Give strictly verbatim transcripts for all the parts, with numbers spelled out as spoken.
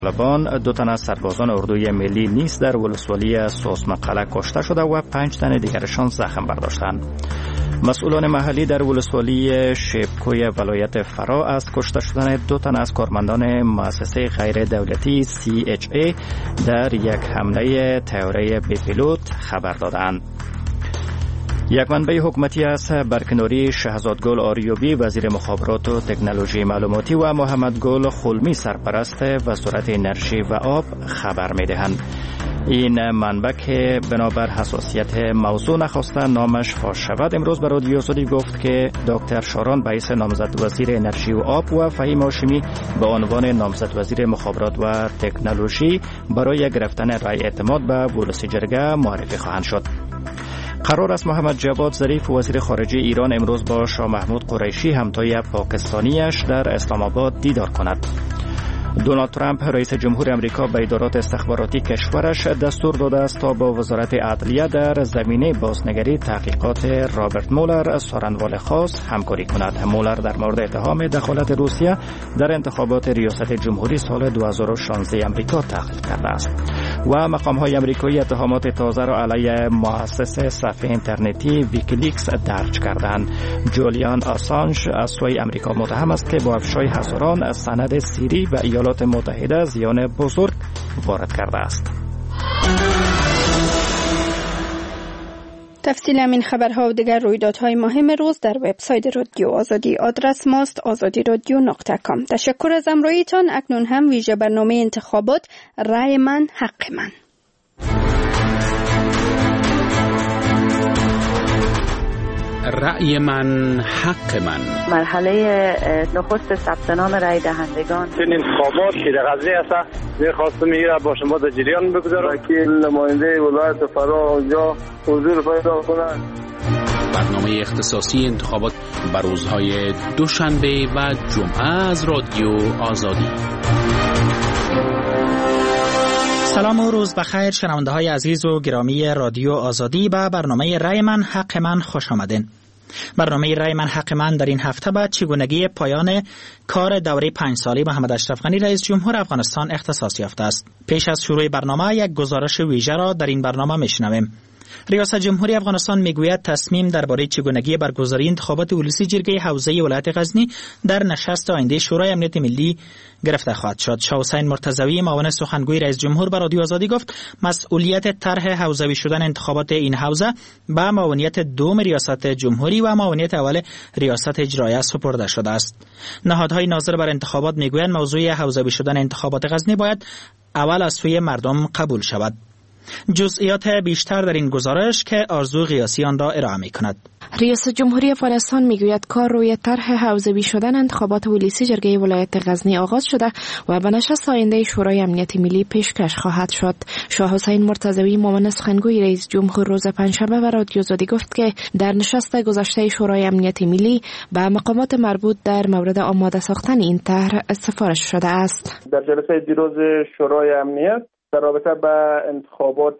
طالبان دو تن از سربازان اردوی ملی نیز در ولسوالی سوسمقله کشته شده و پنج تن دیگرشان زخم برداشتند. مسئولان محلی در ولسوالی شیبکوی ولایت فرا از کشته شدن دو تن از کارمندان مؤسسه غیر دولتی سی اچ ای در یک حمله طیاره بی پیلوت خبر دادند. یک منبع حکومتی از برکناری شهزادگل آریوبی وزیر مخابرات و تکنولوژی معلوماتی و محمد گل خلمی سرپرست وزارت انرژی و آب خبر می‌دهند. این منبع که بنابر حساسیت موضوع نخواستن نامش فاش شود امروز به رادیو آزادی گفت که دکتر شاران بیس نامزد وزیر انرژی و آب و فهیم هاشمی به عنوان نامزد وزیر مخابرات و تکنولوژی برای گرفتن رأی اعتماد به ولسی جرگه معرفی خواهند شد. قرار است محمد جواد ظریف وزیر خارجه ایران امروز با شاه محمود قریشی همتای پاکستانیش در اسلام آباد دیدار کند. دونالد ترامپ رئیس جمهور آمریکا به ادارات استخباراتی کشورش دستور داده است تا با وزارت عدلیه در زمینه بازنگری تحقیقات رابرت مولر سارنوال خاص همکاری کند. مولر در مورد اتهام دخالت روسیه در انتخابات ریاست جمهوری سال دو هزار و شانزده آمریکا تحقیق کرده است. و مقام‌های آمریکایی اتهامات تازه را علیه مؤسسه صفحه اینترنتی ویکیلیکس درج کردند. جولیان آسانژ از سوی آمریکا متهم است که با افشای هزاران از سند سری و ایالات متحده زیان بزرگ وارد کرده است. تفصیل همین خبرها و دیگر رویدادهای مهم روز در وبسایت رادیو آزادی. آدرس ماست آزادی رادیو نقطه کام. تشکر از همراهیتان. اکنون هم ویژه برنامه انتخابات رای من حق من. رأی من حق من. مرحله نخست ثبت نام رای دهندگان. این انتخابات که در غزه است می‌خواستم میره با شما در جریان بگذارم که نماینده ولایت فرا اونجا حضور پیدا کنند. برنامه اختصاصی انتخابات بر روزهای دوشنبه و جمعه از رادیو آزادی. سلام و روز بخیر شنونده های عزیز و گرامی رادیو آزادی. به برنامه رای من حق من خوش آمدین. برنامه رای من حق من در این هفته به چگونگی پایان کار دوره پنج ساله محمد اشرف غنی رئیس جمهور افغانستان اختصاص یافته است. پیش از شروع برنامه یک گزارش ویژه را در این برنامه میشنویم. ریاست جمهوری افغانستان میگوید تصمیم درباره چگونگی برگزاری انتخابات ولسی جرگه حوزه ولایت غزنی در نشست آینده شورای امنیت ملی گرفته خواهد شد. شاه حسین مرتضوی معاون سخنگوی رئیس جمهور به رادیو آزادی گفت مسئولیت طرح حوزوی شدن انتخابات این حوزه به معاونیت دوم ریاست جمهوری و معاونیت اول ریاست اجراییه سپرده شده است. نهادهای ناظر بر انتخابات میگویند موضوع حوزوی شدن انتخابات غزنی باید اول از سوی مردم قبول شود. جزئیات بیشتر در این گزارش که آرزو قیاسی آن را ارائه می‌کند. ریاست جمهوری افغانستان میگوید کار روی طرح حوزوی شدن انتخابات ولسی جرگه ولایت غزنی آغاز شده و به نشست آینده شورای امنیت ملی پیشکش خواهد شد. شاه حسین مرتضوی معاون سخنگوی رئیس جمهور روز پنجشنبه به رادیو آزادی گفت که در نشست گذشته شورای امنیت ملی به مقامات مربوط در مورد آماده ساختن این طرح سفارش شده است. در جلسه دیروز شورای امنیت در رابطه با انتخابات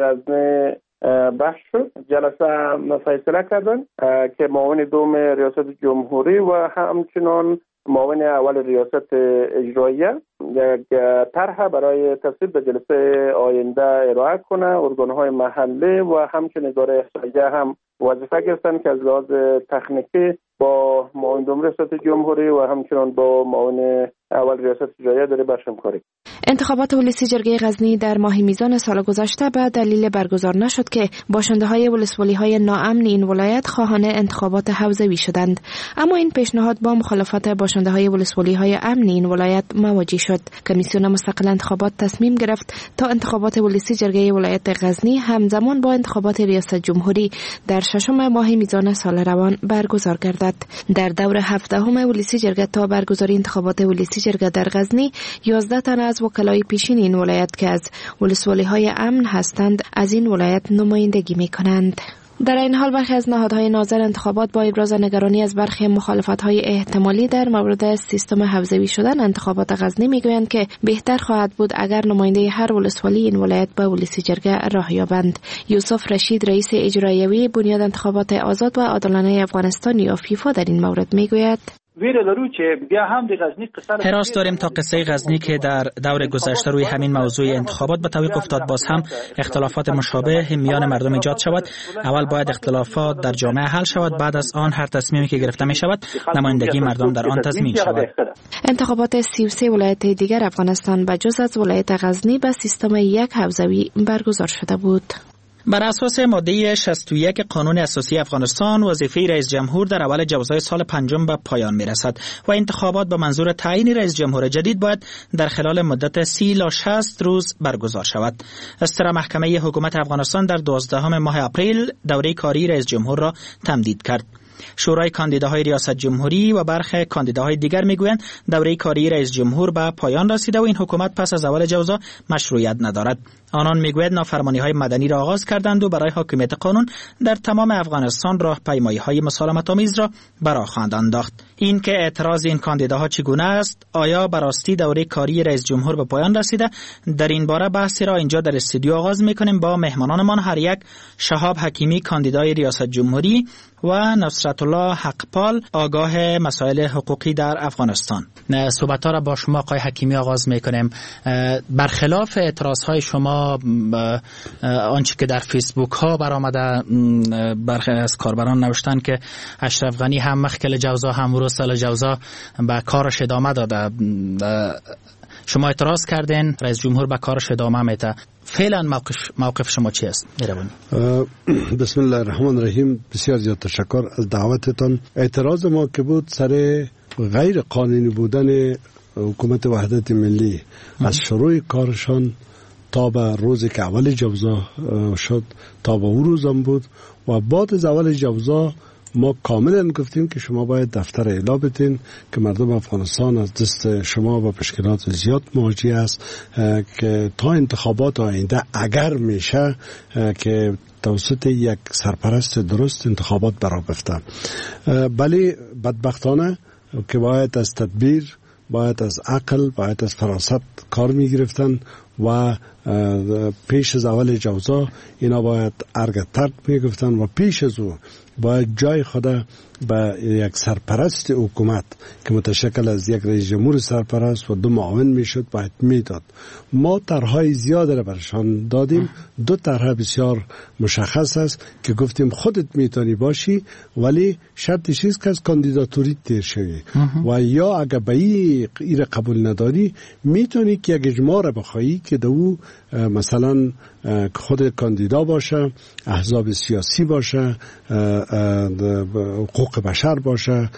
غزنی بحث شد. جلسه فیصله کردن که معاون دوم ریاست جمهوری و همچنان معاون اول ریاست اجراییه یک طرح برای تصویب به جلسه آینده ارائه کنه. ارگان‌های محلی و همچنین اداره احصاییه هم وظیفه گرفتن که از لحاظ تکنیکی با معاون دوم ریاست جمهوری و همچنان با معاون اول ریاست اجراییه داره برشم کاری. انتخابات ولسی جرگه غزنی در ماه میزان سال گذشته به دلیل برگزار نشد که باشنده‌های ولسوالی‌های ناامن این ولایت خواهان انتخابات حوزوی شدند، اما این پیشنهاد با مخالفت باشنده‌های ولسوالی‌های امن این ولایت مواجه شد. کمیسیون مستقل انتخابات تصمیم گرفت تا انتخابات ولسی جرگه ولایت غزنی همزمان با انتخابات ریاست جمهوری در ششم ماه میزان سال روان برگزار گردد. در دور هفدهم ولسی جرگه تا برگزاری انتخابات ولسی جرگه در غزنی یازده تن از وکلای پیشین این ولایت که از ولسوالی‌های امن هستند از این ولایت نمایندگی می‌کنند. در این حال برخی از نهادهای ناظر انتخابات با ابراز نگرانی از برخی مخالفت‌های احتمالی در مورد سیستم حوزوی شدن انتخابات غزنی میگویند که بهتر خواهد بود اگر نماینده هر ولسوالی این ولایت به ولسی جرگه راه یابند. یوسف رشید رئیس اجرایی بنیاد انتخابات آزاد و عادلانه افغانستان یا فیفا در این مورد میگوید ویره لرو چې بیا هم د غزنی قصه حراس داریم تا قصه غزنی که در دور گذشته روی همین موضوع انتخابات به توقف افتاد، باز هم اختلافات مشابه میان مردم ایجاد شود. اول باید اختلافات در جامعه حل شود، بعد از آن هر تصمیمی که گرفته می شود نمایندگی مردم در آن تضمین شود. انتخابات سی و سه ولایت دیگر افغانستان به جز از ولایت غزنی به سیستم یک حوزوی برگزار شده بود. بر اساس ماده شصت و یک قانون اساسی افغانستان، وظیفه رئیس جمهور در اول جوزای سال پنجم به پایان میرسد و انتخابات به منظور تعیین رئیس جمهور جدید باید در خلال مدت سی الی شصت روز برگزار شود. استرا محکمه حکومت افغانستان در دوازدهم ماه اپریل دوره کاری رئیس جمهور را تمدید کرد. شورای کاندیداهای ریاست جمهوری و برخی کاندیداهای دیگر میگویند دوره کاری رئیس جمهور به پایان رسیده و این حکومت پس از اول جوزا مشروعیت ندارد. آنان میگویند نافرمانی‌های مدنی را آغاز کردند و برای حاکمیت قانون در تمام افغانستان راهپیمایی‌های مسالمت‌آمیز را به راه خواهند انداخت. این که اعتراض این کاندیداها چگونه است، آیا به راستی دوره کاری رئیس جمهور به پایان رسیده؟ در این باره بحثی را اینجا در استودیو آغاز می‌کنیم با مهمانانمان، هر یک شهاب حکیمی کاندیدای ریاست جمهوری و نصرت الله حقپال آگاه مسائل حقوقی در افغانستان. صحبت‌ها را با شما آقای حکیمی آغاز می‌کنیم. برخلاف اعتراض‌های شما آنچه که در فیسبوک ها برآمده، برخی از کاربران نوشتن که اشرف غنی هم مخکل جوزا هم ورود سال جوزا به کارش ادامه داده. شما اعتراض کردین، رئیس جمهور به کارش ادامه میده. فعلا موقف موقف شما چی است؟ مهربانی. بسم الله الرحمن الرحیم. بسیار زیاد تشکر از دعوتتان. اعتراض ما که بود سر غیر قانونی بودن حکومت وحدت ملی از شروع کارشان تا به روزی که اول جوزا شد تا به اون روزم بود و بعد از اول جوزا ما کاملا گفتیم که شما باید دفتر اعلا بدین که مردم افغانستان از دست شما با مشکلات زیاد مواجه است که تا انتخابات آینده اگر میشه که توسط یک سرپرست درست انتخابات برا بفته. ولی بدبختانه که باید از تدبیر، باید از عقل، باید از فراست کار می گرفتن و پیش از اول جوزا اینا باید ارگ ترک می گفتن و پیش از او باید جای خود به یک سرپرست حکومت که متشکل از یک رئیس جمهور سرپرست و دو معاون میشد باید میداد. ما طرحهای زیاده را برشان دادیم. دو طرح بسیار مشخص است که گفتیم خودت میتونی باشی ولی شرطش چیست که از کاندیداتوری تیر شوی و یا اگر به این قبول نداری میتونی که یک اجماع را بخوایی که دو مثلا خود کاندیدا باشه، احزاب سیاسی باشه، حقوق بشر باشه،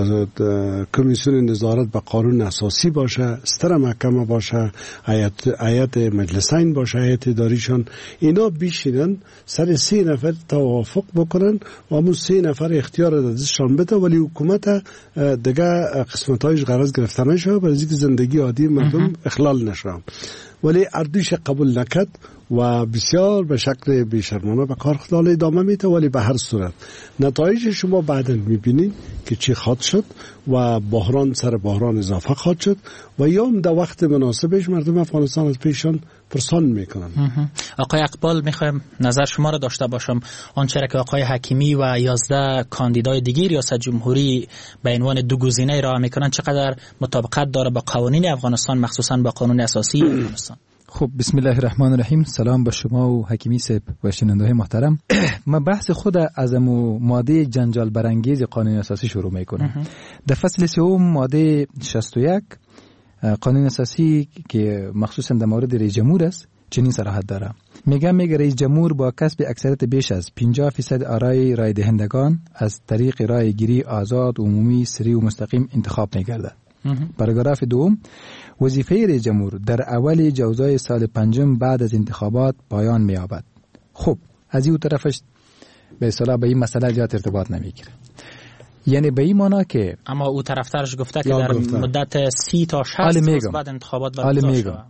کمیسیون نظارت به قانون اساسی باشه، استر محکمه باشه، هیئت هیئت مجلسین باشه، هیئت اداریشان، اینا بیشینن سر سه نفر توافق بکنن و همون سه نفر اختیار دستشان بده ولی حکومت دیگه قسمتایش غرض گرفته نشه برای اینکه زندگی عادی مردم اخلال نشه. ولی اردوش قبول نکرد و بسیار به شکل بیشرمانه به کار خود ادامه میده. ولی به هر صورت نتایج شما بعدا میبینید که چی خواهد شد و بحران سر بحران اضافه خواهد شد و یوم در وقت مناسبش مردم افغانستان از پیشان پرسان میکنن. آقای اقبال میخوایم نظر شما را داشته باشم. آنچه که آقای حکیمی و یازده کاندیدای دیگه ریاست جمهوری به عنوان دو گزینه ارائه میکنن چقدر مطابقت داره با قوانین افغانستان، مخصوصا با قانون اساسی افغانستان؟ خب بسم الله الرحمن الرحیم. سلام به شما و حکیمی صاحب و شنونده‌های محترم. من بحث خود از ماده جنجال برانگیز قانون اساسی شروع میکنم. در فصل سوم ماده شصت و یک قانون اساسی که مخصوصا در مورد رئیس جمهور است چنین صراحت داره. میگه میگه رئیس جمهور با کسب اکثریت بیش از پنجاه درصد آرای رای دهندگان از طریق رای گیری آزاد، عمومی، سری و مستقیم انتخاب میگردد. پاراگراف دوم، وظیفه رئیس جمهور در اول جوزای سال پنجم بعد از انتخابات پایان می‌یابد. خب از این طرفش به اصطلاح به این مسئله زیاد ارتباط نمیگیره. یعنی به این معنا که اما او طرفدارش گفته که در گفته. مدت سی تا شصت روز بعد انتخابات برگزار شود.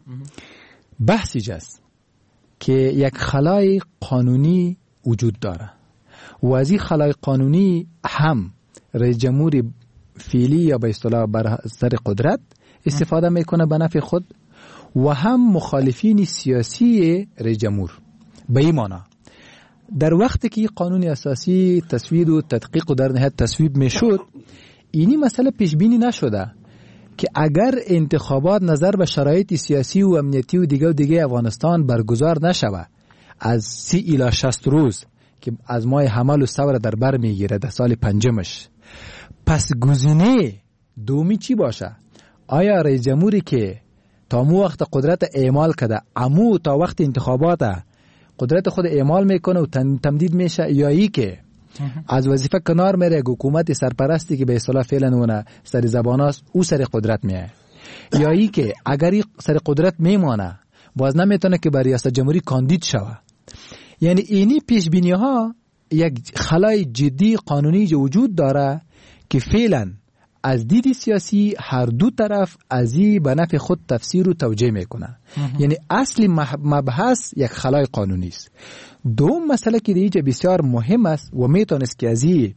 بحث اینجاست که یک خلای قانونی وجود داره و از این خلای قانونی هم رئیس جمهور فعلی یا به اصطلاح بر سر قدرت استفاده میکنه به نفع خود و هم مخالفین سیاسی رئیس جمهور. به این معنا در وقتی که قانون اساسی تصویب و تدقیق و در نهایت تصویب میشد، اینی مسئله پیش بینی نشده که اگر انتخابات نظر به شرایط سیاسی و امنیتی و دیگه و دیگه افغانستان برگزار نشود از سی الی شصت روز که از ماه حمل و ثور در بر میگیره در سال پنجمش، پس گزینه دومی چی باشه؟ آیا رئیس جمهوری که تا مو وقت قدرت اعمال کرده امو تا وقت انتخابات قدرت خود اعمال میکنه و تمدید میشه، یا ای که از وظیفه کنار میره، حکومت سرپرستی که به اصطلاح فعلا اون سر زبان است او سر قدرت میه، یا ای که اگر ای سر قدرت میمانه باز نمیتونه که برای ریاست جمهوری کاندید شوه. یعنی اینی پیش بینی ها یک خلای جدی قانونی وجود داره که فعلا از دید سیاسی هر دو طرف ازی به نفع خود تفسیر و توجیه میکنه. یعنی اصلی مبحث یک خلای قانونی است. دوم مسئله که دیگه بسیار مهم است و میتونست که ازی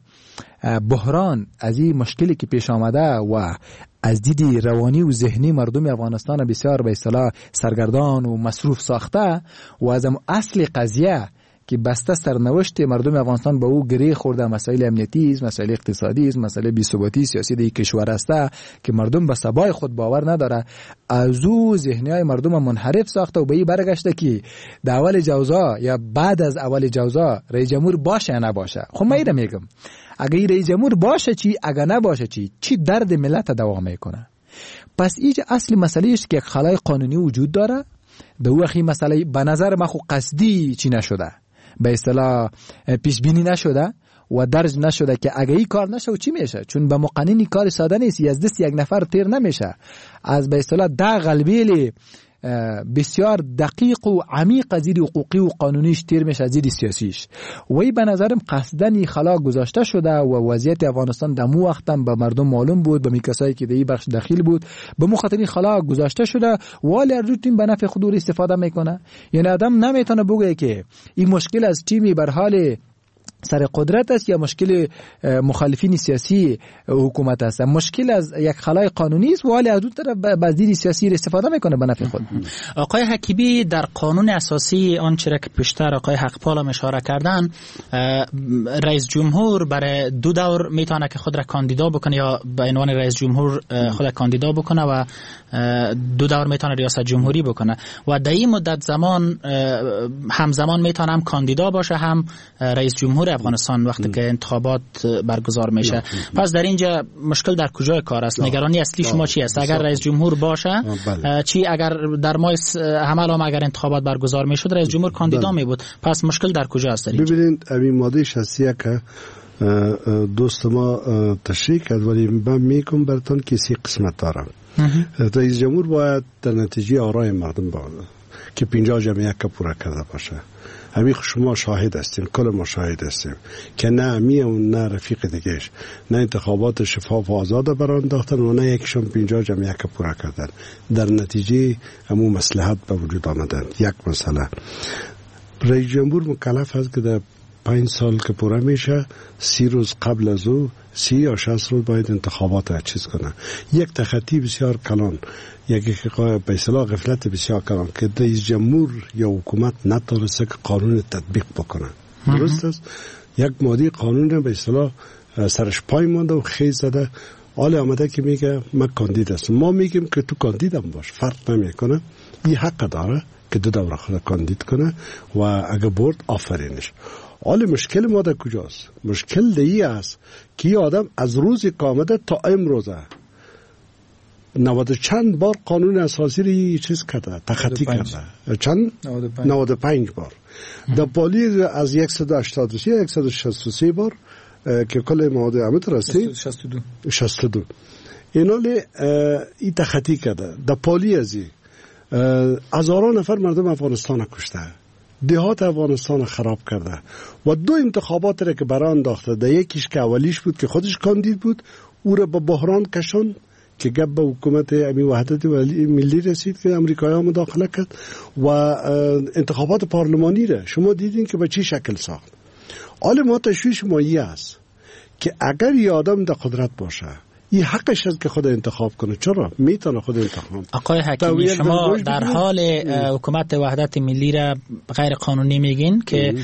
بحران، ازی مشکلی که پیش آمده و از دید روانی و ذهنی مردم افغانستان بسیار به اصطلاح سرگردان و مصروف ساخته و از اصل قضیه که بسته سرنوشت مردم افغانستان به او گره خورده، مسائل امنیتی است، مسائل اقتصادی است، مسائل بی‌ثباتی سیاسی در کشور است که مردم به سبای خود باور نداره، از او ذهنیای مردم منحرف ساخته و به این برگشته که در اول جوزا یا بعد از اول جوزا رئیس جمهور باشه یا نباشه. خب من اینو میگم اگه رئیس جمهور باشه چی، اگه نباشه چی، چی درد ملت دوام میکنه؟ پس ایج اصلی مسئله است که یک خلای قانونی وجود داره. دو اخی مسئله به نظر من خو قصدی چی نشده، به اصطلاح پیش بینی نشده و درج نشده که اگه این کار نشه چی میشه، چون به مقننی کار ساده نیست، از دست یک نفر تیر نمیشه، از به اصطلاح ده قلبیل بسیار دقیق و عمیق از دید حقوقی و قانونیش تیر میشه از دید سیاسیش. وی به نظرم قصدن خلا گذاشته شده و وضعیت افغانستان دمو وقتم به مردم معلوم بود، به می کسایی که دی بخش دخیل بود به مخاطرین خلا گذاشته شده ولی ارجو تیم به نفع خود استفاده میکنه. یعنی آدم نمیتونه بگه که این مشکل از تیمی بر حال سر قدرت است یا مشکل مخالفین سیاسی حکومت است، مشکل از یک خلای قانونی است ولی از دو طرف باز دید سیاسی استفاده میکنه به نفع خود. آقای حکیمی در قانون اساسی آنچه را که پیشتر آقای حقپال هم اشاره کردن، رئیس جمهور برای دو دور میتونه که خود را کاندیدا بکنه یا به عنوان رئیس جمهور خود را کاندیدا بکنه و دو دور میتونه ریاست جمهوری بکنه و در این مدت زمان همزمان میتونه هم کاندیدا باشه هم رئیس جمهور افغانستان وقتی که انتخابات برگزار میشه. پس در اینجا مشکل در کجای کار است؟ نگرانی اصلی شما چی است؟ اگر رئیس جمهور باشه چی، اگر در ماه حمل هم اگر انتخابات برگزار میشد رئیس جمهور کاندیدا می بود، پس مشکل در کجا است؟ ببینید این ماده شصت که دوست ما تشریح کرد ولی من میگم براتون که سی قسمت دارم. رئیس جمهور باید در نتیجه آرای مردم باشه که پنجاه جمعیت که پورا کرده باشه. همین شما شاهد هستیم، کل ما شاهد هستیم که نه امی و نه رفیق دیگهش نه انتخابات شفاف و آزاد بران انداختن و نه یکشون پنجاه جمعیت که پورا کردن، در نتیجه همون مصلحت به وجود آمدن. یک مسئله رئیس جمهور مکلف هست که در پنج سال که پورا میشه سی روز قبل از او سی یا شصت روز باید انتخابات چیز کنه. یک تخطی بسیار کلان، یکی که به اصطلاح غفلت بسیار کلان که رئیس جمهور یا حکومت نتونسته که قانون تطبیق بکنه. درست است؟ یک ماده قانون به اصطلاح سرش پای مونده و خیز زده، حال آمده که میگه من کاندید هستم. ما میگیم که تو کاندید هم باش، فرق نمیکنه، این حق داره که دو دوره خود کاندید کنه و اگه برد آفرینش. حال مشکل ما در کجاست؟ مشکل دیگه است که این آدم از روزی که آمده تا امروزه نود چند بار قانون اساسی رو چیز کرده، تخطی کرده. چند؟ نود و پنج بار. در پالی از صد و هشتاد و سه صد و شصت و سه بار که کل مواد امت راستی شصت و دو اینا لی ای تخطی کرده. در پالی ازی هزاران نفر مردم افغانستان کشته، دهات افغانستان خراب کرده و دو انتخابات را که برای انداخته، در یکیش که اولیش بود که خودش کاندید بود او را به بحران کشون که گپ به حکومت امی وحدت ملی رسید که امریکایی ها مداخله کرد و انتخابات پارلمانی را شما دیدین که به چی شکل ساخت. حال ما تشویش مایی است که اگر یه آدم در قدرت باشه این حقش است که خود انتخاب کنه. چرا میتونه خود انتخاب. آقای حکیمی شما در حال حکومت وحدت ملی را غیر قانونی میگین که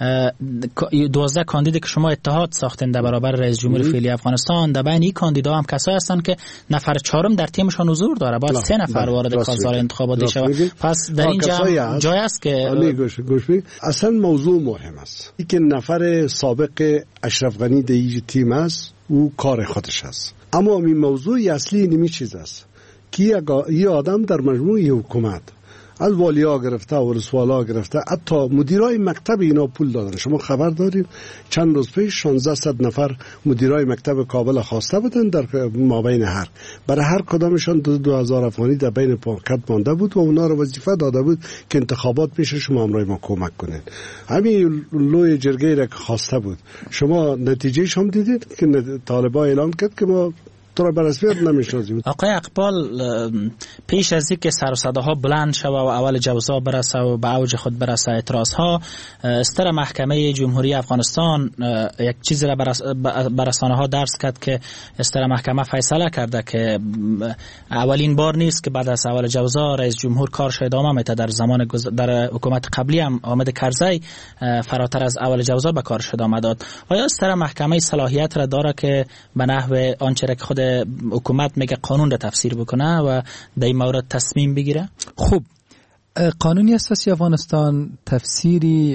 دوازده کاندید که شما اتحاد ساختین در برابر رئیس جمهور فعلی افغانستان، در بین این کاندیدا هم کسایی هستن که نفر چهارم در تیمشان حضور داره، باید سه نفر وارد کارزار انتخاباتی شود. پس در اینجا جای است که گوش گوش اصلا موضوع مهم است. این که نفر سابق اشرف غنی در این تیم است، او کار خودش است. اما این موضوع اصلی نمی چیز است که یه آدم در مجموعه حکومت از والیا گرفته، ولسوالا گرفته، حتی مدیرای مکتب اینا پول دادن. شما خبر دارید چند روز پیش شانزده نفر مدیرای مکتب کابل خواسته بودن در مابین هر برای هر کدامشان دو, دو هزار افغانی در بین پاکت مانده بود و اونا رو وظیفه داده بود که انتخابات پیش شما همراه ما کمک کنین. همین لوی جرگه را که خواسته بود، شما نتیجه شما دیدید که طالبان اعلان کرد که ما تو را برسپیت نمیشناسیم. آقای اقبال، پیش از اینکه سر و صداها بلند شود و اول جوزا برسه و به اوج خود برسه اعتراض ها، استر محکمه جمهوری افغانستان یک چیزی را بر رسانه ها درس کرد که استر محکمه فیصله کرده که اولین بار نیست که بعد از اول جوزا رئیس جمهور کارش ادامه میده. در زمان در حکومت قبلی هم حامد کرزی فراتر از اول جوزا به کارش ادامه داد. آیا استر محکمه صلاحیت را داره که به نحو آنچه که خود حکومت میگه قانون را تفسیر بکنه و در این مورد تصمیم بگیره؟ خب، قانون اساسی افغانستان تفسیری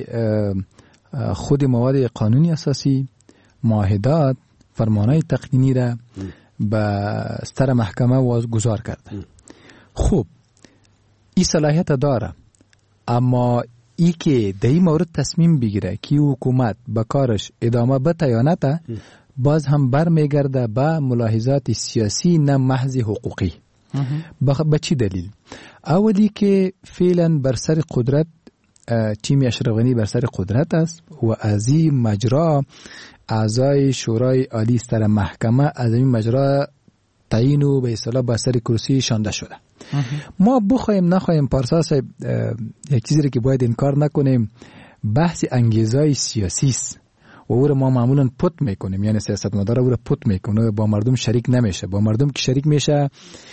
خود مواد قانونی اساسی، معاهدات، فرمانهای تقنینی را به ستر محکمه واگذار کرده. خب این صلاحیت داره، اما ای که در این مورد تصمیم بگیره که حکومت به کارش ادامه بده یا نده، باز هم برمیگرده به ملاحظات سیاسی نه محض حقوقی. به چی دلیل؟ اولی که فعلا بر سر قدرت تیم اشرف غنی بر سر قدرت است و از این مجرا اعضای شورای عالی ستر محکمه از این مجرا تعیین و به اصطلاح بر سر کرسی شانده شده. ما بخوایم نخوایم پارسا صاحب، یک چیزی که باید انکار نکنیم، بحث انگیزهای سیاسی است و او را ما معمولا پت میکنیم، یعنی سیاستمدار او را پت میکنه، با مردم شریک نمیشه. با مردم که شریک میشه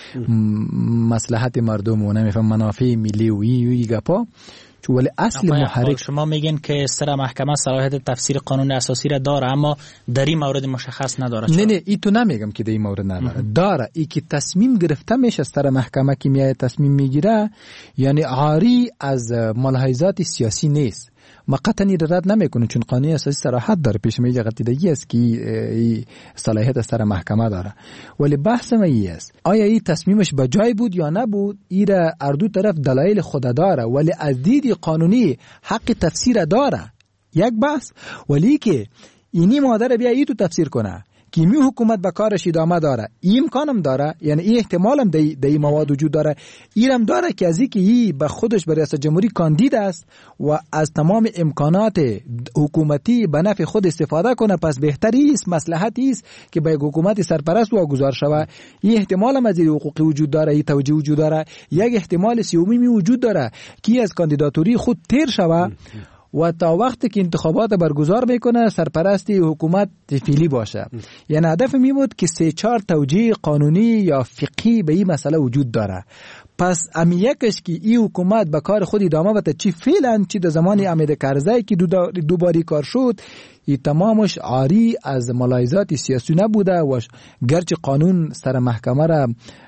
مصلحت مردم و نمیفهم منافع ملی و ای و ای گپا. ولی اصل محرک شما میگن که سر محکمه صلاحیت تفسیر قانون اساسی را داره، اما در این مورد مشخص نداره. نه نه ای تو نمیگم که در این مورد نداره. داره. ای که تصمیم گرفته میشه سر محکمه که میاد تصمیم میگیره، یعنی عاری از ملاحظات سیاسی نیست. ما قطعی رد نمیکنیم چون قانون اساسی صراحت داره، پیش میگه قطعی است که ای صلاحیت سر محکمه داره. ولی بحث ما ای است آیا ای تصمیمش به جای بود یا نبود، ای را اردو طرف دلایل خود داره، ولی از دید قانونی حق تفسیر داره. یک بحث. ولی که اینی مادر بیا ای تو تفسیر کنه که می حکومت به کارش ادامه داره، این امکانم داره، یعنی این احتمال هم در این مواد وجود داره. اینم داره که از اینکه ای به خودش به ریاست جمهوری کاندید است و از تمام امکانات حکومتی به نفع خود استفاده کنه، پس بهتری است، مصلحتی است که به حکومت سرپرست واگذار شود. این احتمال هم از این حقوقی وجود داره، این توجیه وجود داره. یک احتمال سومی می وجود داره که از کاندیداتوری خود تیر شود و تا وقتی که انتخابات برگزار میکنه سرپرستی حکومت فعلی باشه. یعنی هدف می بود که سه چهار توجیه قانونی یا فقهی به این مسئله وجود داره. پس امی یکش که این حکومت به کار خود ادامه بده، چی فعلا چی در زمان حامد کرزی که دو, دو باری کار شد، این تمامش عاری از ملاحظات سیاسی نبوده و گرچه قانون سر محکمه را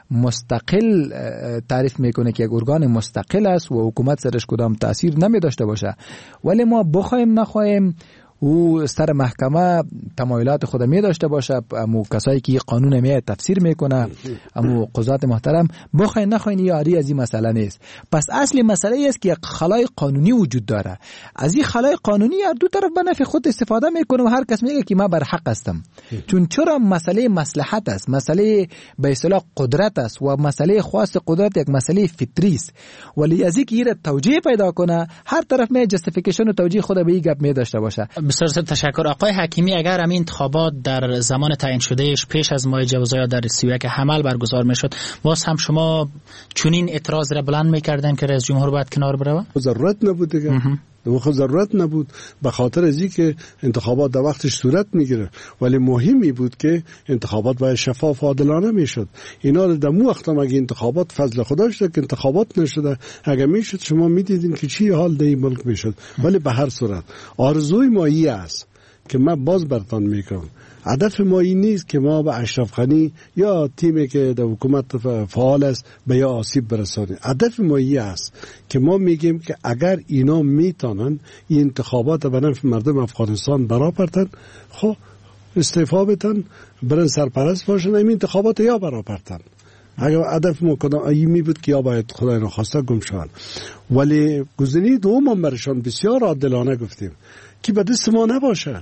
مستقل تعریف میکنه که یک ارگان مستقل است و حکومت سرش کدام تأثیر نمی داشته باشه، ولی ما بخوایم نخوایم او سر محکمه تمایلات خود می داشته باشه. امو کسایی که قانون می تفسیر میکنه، امو قضات محترم، بخواین نخواین یاری از این مسئله نیست. پس اصل مسئله است که یک خلای قانونی وجود داره. از این خلای قانونی هر دو طرف به نفع خود استفاده میکنه و هر کس میگه که من بر حق هستم. چون چرا مسئله مصلحت است، مسئله به اصطلاح قدرت است و مسئله خاص قدرت یک مسئله فطری است. ولی از اینکه این توجیه پیدا کنه، هر طرف می جستیفیکیشن و توجیه خود به این گپ می داشته باشه. بسیار تشکر. آقای حکیمی، اگر همین انتخابات در زمان تعیین شدهش پیش از ماه جوزا یا در سی و یک حمل برگزار میشد، باز هم شما چنین اعتراض را بلند میکردن که رئیس جمهور باید کنار بره؟ ضرورت نبود دیگه. و خود ضرورت نبود، به خاطر از اینکه انتخابات در وقتش صورت میگیره، ولی مهمی بود که انتخابات باید شفاف و عادلانه میشد. اینا در مو وقت هم اگه انتخابات فضل خدا شده که انتخابات نشده، اگه میشد شما میدیدین که چی حال در این ملک میشد. ولی به هر صورت آرزوی ما این است که من باز برتان میکنم، هدف ما این نیست که ما به اشرف غنی یا تیمی که در حکومت فعال است به یا آسیب برسانیم. هدف ما این است که ما میگیم که اگر اینا میتونن این انتخابات به نفع مردم افغانستان برآورن، خب استعفا بدن، برن سرپرست باشن، این انتخابات یا برآورن. اگر هدف ما کدام این می بود که یا باید خدای نخواسته گم شوند. ولی گزینه دوم هم برشان بسیار عادلانه گفتیم که به دست ما نباشه.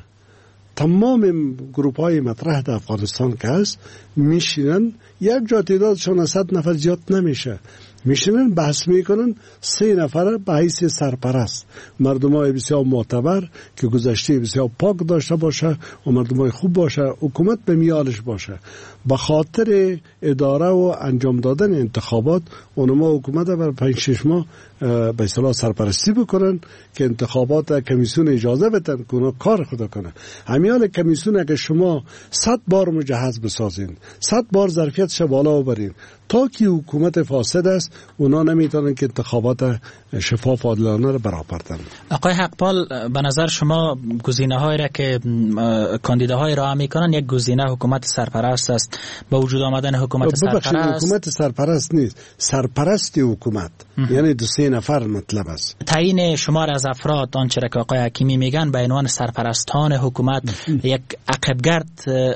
تمام گروپ های مطرح در افغانستان که هست میشینن، یک جا تعدادشون صد نفر زیاد نمیشه، میشینن بحث میکنن، سه نفر به حیث سرپرست، مردم های بسیار معتبر که گذشته بسیار پاک داشته باشه و مردم های خوب باشه، حکومت به میالش باشه. به خاطر اداره و انجام دادن انتخابات اونما حکومت بر پنج شش ماه به اصطلاح سرپرستی بکنن که انتخابات کمیسیون اجازه بدن که اونا کار خدا کنه. همیال کمیسیون اگه شما صد بار مجهز بسازین، صد بار ظرفیتش بالا ببرین، تا که حکومت فاسد است اونا نمیتونن که انتخابات شفاف و عادلانه رو برآورن. آقای حقپال، به نظر شما گزینه هایی را که کاندیداهای راه میکنن، یک گزینه حکومت سرپرست است، با وجود آمدن حکومت سرپرست حکومت سرپرست نیست، سرپرستی حکومت یعنی دو سه نفر مطلب است. تعیین شمار از افراد آنچه را که آقای حکیمی میگن به عنوان سرپرستان حکومت یک عقبگرد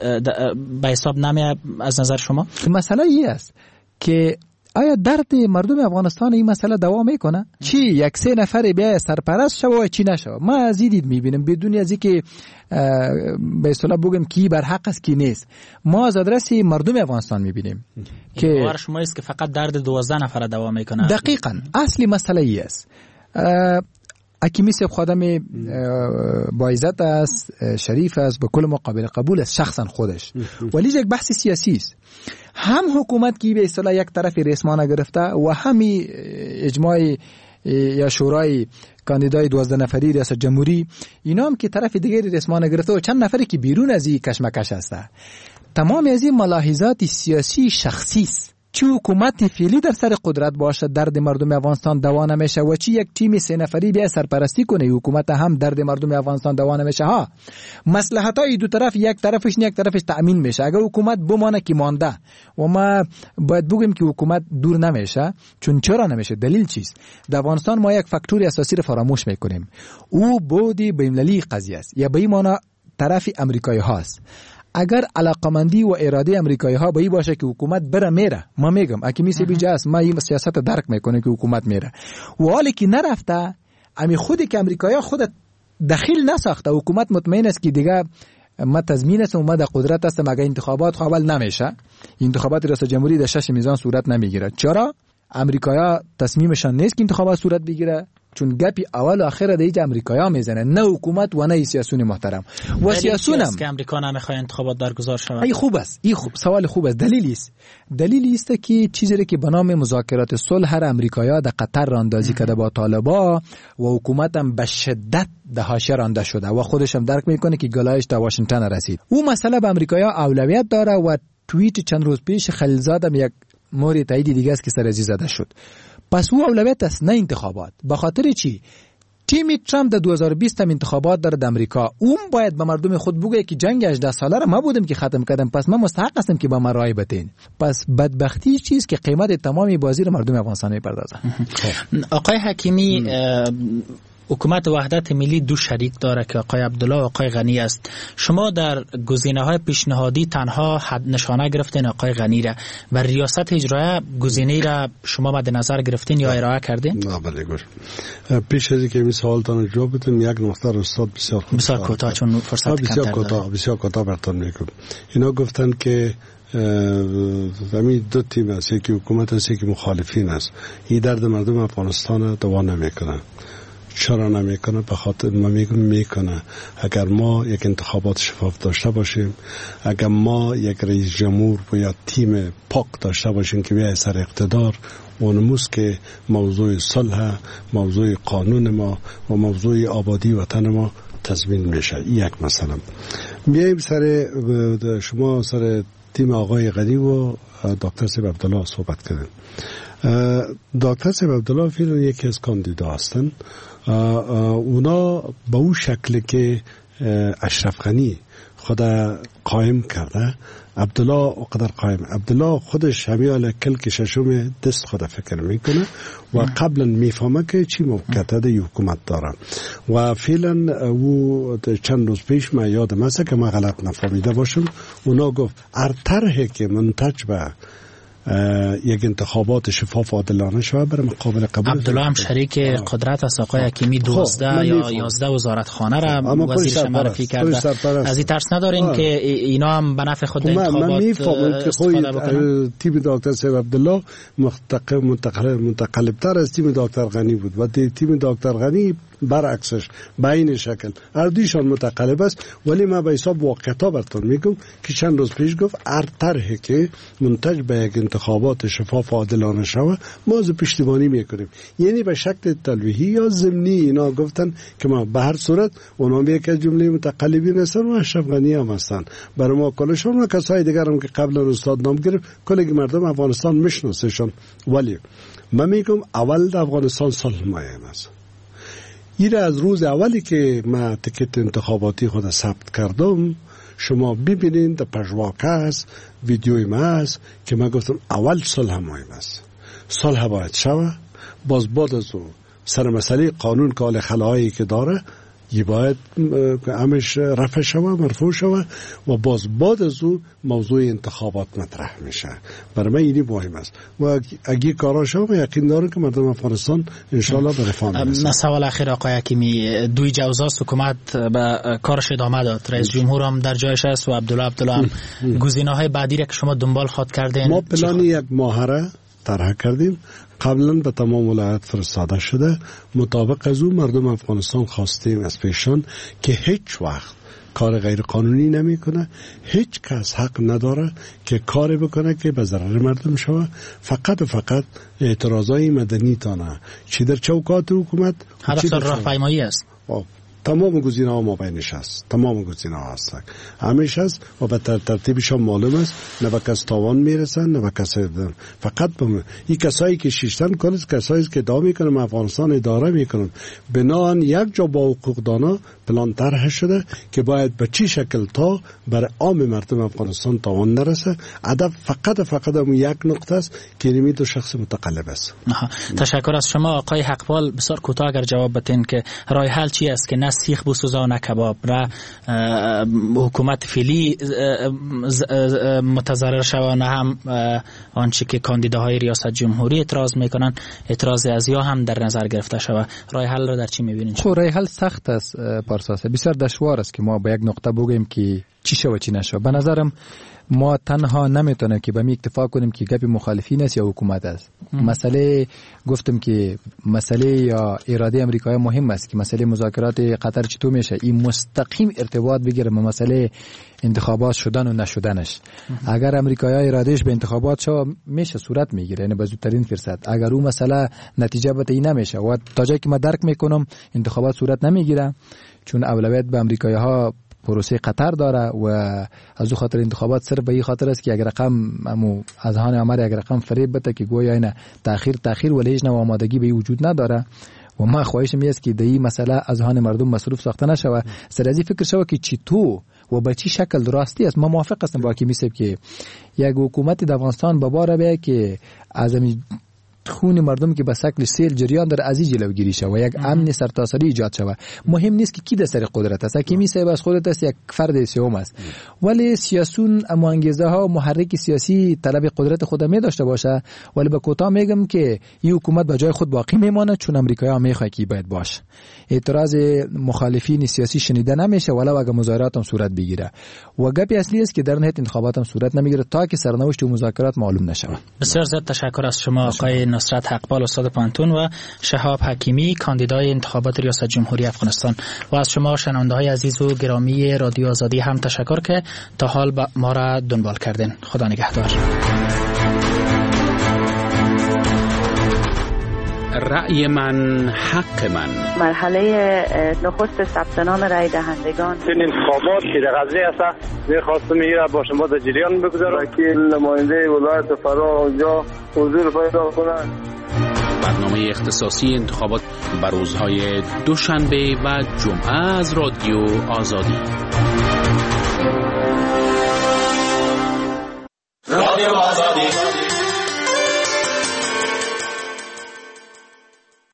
به حساب نمی از نظر شما؟ مسئله ای است که آیا درد مردم افغانستان این مسئله دوام میکنه؟ چی یک سه نفر بیا سرپرست شو و چی نشو؟ ما از این دید میبینیم بدون از اینکه به اصطلاح بگم کی بر حق است کی نیست. ما از آدرس مردم افغانستان میبینیم که باور شما است که فقط درد دوازده نفر دوام میکنه. دقیقاً اصلی مسئله ای است. حکیمی صاحب خادم با عزت است، شریف است، به کل ما قابل قبول است شخصا خودش، ولی یک بحث سیاسی است. هم حکومت کی به اصطلاح یک طرف رسمانه گرفته و همی اجماع یا شورای کاندیدای دوازده نفری ریاست جمهوری، اینا هم که طرف دیگری رسمانه گرفته و چند نفری که بیرون از این کشمکش هسته. تمام از این ملاحظات سیاسی شخصی است. چی حکومت فعلی در سر قدرت باشه درد مردم افغانستان دوا نمیشه و چی یک تیم سه نفری بیا سرپرستی کنه حکومت هم درد مردم افغانستان دوا نمیشه. ها مصلحت‌های دو طرف یک طرفش نه یک طرفش تأمین میشه. اگر حکومت بمانه که مانده و ما باید بگیم که حکومت دور نمیشه. چون چرا نمیشه؟ دلیل چیست؟ در افغانستان ما یک فاکتور اساسی رو فراموش میکنیم، او بودی بین‌المللی قضیه است یا به این معنی طرف امریکایی هاست. اگر علاقمندی و اراده امریکایی ها به این باشه که حکومت بره میره، ما میگم حکیمی سی بیجا است، ما این سیاست درک میکنه که حکومت میره و حالی که نرفته، امی خودی که امریکایی ها خود دخیل نساخته، حکومت مطمئن است که دیگه ما تضمین است و ما در قدرت است، مگه انتخابات قابل نمیشه. انتخابات ریاست جمهوری در شش میزان صورت نمیگیره. چرا؟ امریکایی ها تصمیمشان نیست که انتخابات صورت بگیره، چون گپی اول و آخر دیگه امریکایی‌ها میزنه، نه حکومت و نه سیاسیون محترم. و سیاسیون هم که امریکا نمیخواد انتخابات برگزار شود. ای خوب است، این خوب سوال خوب است. دلیلی است دلیلی است که چیزی که به نام مذاکرات صلح هر امریکایی‌ها در قطر راندازی کرده با طالبان و حکومت هم به شدت ده حاشیه رانده شده و خودش هم درک میکنه که گلایش تا واشنگتن رسید. اون مسئله به امریکایی‌ها اولویت داره و توییت چند روز پیش خلیلزاد هم یک مورد تایید دیگه است که سر از زده شد. پس او اولویت است نه انتخابات. به خاطر چی؟ تیم ترامپ در دو هزار و بیست هم انتخابات داره در امریکا. اون باید به مردم خود بگه که جنگ هجده ساله را ما بودیم که ختم کردم، پس من مستحق هستم که با من رای بدین. پس بدبختی چیز که قیمت تمامی بازی را مردم افغانستان میپردازه. آقای حکیمی، حکومت وحدت ملی دو شریک داره که آقای عبدالله و آقای غنی است. شما در گزینه‌های پیشنهادی تنها حد نشانه گرفتین آقای غنی را و ریاست اجرایی گزینه‌ای را شما مد نظر گرفتین یا ارائه کردین؟ نه بله گوش. پیش از اینکه این سوالتان جواب بدم یک نقطه رو استاد بسیار خوب بسیار کوتاه چون فرصت کمتر بسیار کوتاه بسیار کوتاه براتون میگم. اینا گفتن که زمین دو تیم است، یکی حکومت است یکی مخالفین است. این درد مردم افغانستان دوا نمیکنه. چرا نمیکنه؟ به خاطر ما میگم میکنه. اگر ما یک انتخابات شفاف داشته باشیم، اگر ما یک رئیس جمهور و یا تیم پاک داشته باشیم که بیای سر اقتدار، اونموز که موضوع صلح، موضوع قانون ما و موضوع آبادی وطن ما تضمین میشه. یک مثلا میایم سر شما سر تیم آقای غنی و دکتر سیب عبدالله صحبت کردن. دکتر سیب عبدالله فعلا یکی از کاندیدا هستن. اونا به اون شکل که اشرف غنی خود قائم کرده، عبدالله قدر قائم. عبدالله خودش همیال کلک ششم دست خود فکر میکنه و قبلا میفهمه که چی موقعیت ده حکومت داره و فعلا او چند روز پیش من یادم است که من غلط نفهمیده باشم، اونا گفت هر طرحی که منتج به یک انتخابات شفاف و عادلانه شود برای مقابل قبول. عبدالله هم شریک قدرت است. آقای حکیمی دوازده یا یازده وزارت خانه را وزیرش معرفی کرده. از این ترس ندارین آه. که اینا هم به نفع خود انتخابات استفاده بکنن؟ تیم دکتر سیب عبدالله متقلب تر از تیم دکتر غنی بود و تیم دکتر غنی برعکسش بین شکل اردیشان متقلب است. ولی ما به حساب واقعیتا براتون میگم که چند روز پیش گفت هر طرحی که منتج به یک انتخابات شفاف و عادلانه شود ما از پشتیبانی میکنیم. یعنی به شکل تلویحی یا ضمنی اینا گفتن که ما به هر صورت اونا یک از جمله متقلبین هستن و اشرف غنی هم هستن. برای ما کلشون و کسای دیگر هم که قبلا استاد نام گرفت کلی مردم افغانستان میشناسشون. ولی من میگم اول در افغانستان صلح مهم است. این از روز اولی که ما تکت انتخاباتی خود ثبت کردم شما ببینید در پژواکه است، ویدیوی ما است که من گفتم اول صلح مهم است. صلح باید شود. باز بعد از او سر مسئله قانون کال خلاهایی که داره یه باید همش رفع شود، مرفوع شود و باز بعد از او موضوع انتخابات مطرح میشه. برای من اینی مهم است و اگه کارا شود یقین دارم که مردم افغانستان انشالله به رفاه میرسن. سوال اخیر آقای حکیمی، دوی جوزاست حکومت به کارش ادامه داد، رئیس جمهور هم در جایش است و عبدالله عبدالله هم گزینه‌های بعدی را که شما دنبال خواد کردین. ما پلان یک ماهره طرح کردیم، قبلا به تمام ولایت فرستاده شده. مطابق از اون مردم افغانستان خواستیم از پیشان که هیچ وقت کار غیر قانونی نمی کنه، هیچ کس حق نداره که کاری بکنه که به ضرر مردم شود. فقط و فقط اعتراضای مدنی تانه چی در چوکات حکومت هدف راهپیمایی است. تمام گزینه ها ما بینش هست، تمام گزینه ها هستن همیشه هست و به ترتیبش هم معلوم است. نه به کس تاوان میرسن نه به کس دن. فقط به این کسایی که شیشتن کالس کسایی که ادعا میکنن افغانستان اداره میکنن بنان یک جا با حقوق دانا پلان طرح شده که باید به چی شکل تا برای عام مردم افغانستان تاوان نرسه. هدف فقط فقط هم یک نقطه است که نمی دو شخص متقلب است. تشکر از شما آقای حقپال. بسیار کوتاه اگر جواب بدین که راه حل چی است که نه سیخ بسوزا نه کباب را حکومت فعلی متضرر شود نه هم آنچه که کاندیداهای ریاست جمهوری اعتراض میکنن اعتراض از یا هم در نظر گرفته شود. راه حل را در چی میبینید؟ خب راه حل سخت است پارساس، بسیار دشوار است که ما به یک نقطه بگیم که چی شو و چی نشو. به نظرم ما تنها نمیتونیم که به می اکتفا کنیم که گپ مخالفین است یا حکومت است. مسئله گفتم که مسئله یا اراده امریکایی مهم است که مسئله مذاکرات قطر چطور میشه این مستقیم ارتباط بگیره با مسئله انتخابات شدن و نشدنش. اگر امریکایی ارادهش به انتخابات شو میشه صورت میگیره، یعنی به زودترین فرصت. اگر اون مسئله نتیجه بده این نمیشه و تا جایی که ما درک میکنم انتخابات صورت نمیگیره چون اولویت به امریکایی ها پروسه قطر داره و از او خاطر انتخابات صرف به این خاطر است که اگر رقم امو از هان آمده اگر رقم فریب بده که گویا اینا تاخیر تاخیر ولی هیچ نوع آمادگی به وجود نداره و ما خواهشم است که این مسئله از هان مردم مصروف ساخته نشود. سر از این فکر شود که چطور و به چه شکل راستی است. ما موافق هستم با حکیمی صاحب که یک حکومت د افغانستان به بار بیاید که از خون مردم که به شکل سیل جریان در ازی جلوگیری شود و یک امن سرتاسری ایجاد شود. مهم نیست که کی در سر قدرت است. حکیمی صاحب از خودت است یک فرد سیوم است ولی سیاسون اما انگیزه ها و محرک سیاسی طلب قدرت خود می داشته باشه. ولی به کوتاه میگم که این حکومت به جای خود باقی میمانه چون امریکایی میخواد که باید باشه. اعتراض مخالفین سیاسی شنیده نمیشه ولو اگه مظاهرات هم صورت بگیره و گپی اصلی است که در نهایت انتخابات هم صورت نمیگیره تا که سرنوشت و مذاکرات معلوم نشه. بسیار زیاد تشکر از شما آقای نصرت حقپال استاد پانتون و شهاب حکیمی کاندیدای انتخابات ریاست جمهوری افغانستان و از شما شنونده‌های عزیز و گرامی رادیو آزادی هم تشکر که تا حال ما را دنبال کردین. خدا نگهدار. رأی من حق من. مرحله نخست ثبت نام رای دهندگان. این انتخابات که در غزنی است می‌خواستم میره با شما در جریان بگذارم که نماینده ولایت فرا اونجا حضور پیدا کنند. برنامه اختصاصی انتخابات بر روزهای دوشنبه و جمعه از رادیو آزادی.